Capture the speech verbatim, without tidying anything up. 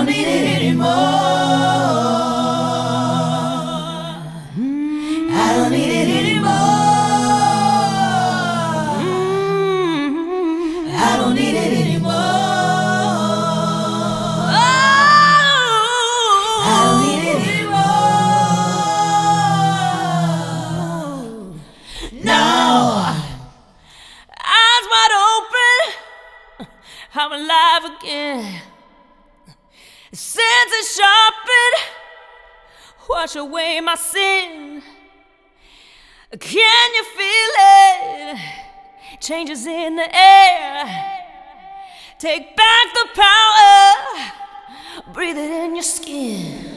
don't need it anymore. I don't need it anymore. I don't need it anymore. I don't need it anymore. No. Eyes wide open, I'm alive again. Senses sharpened, wash away my sin. Can you feel it? Changes in the air. Take back the power, breathe it in your skin.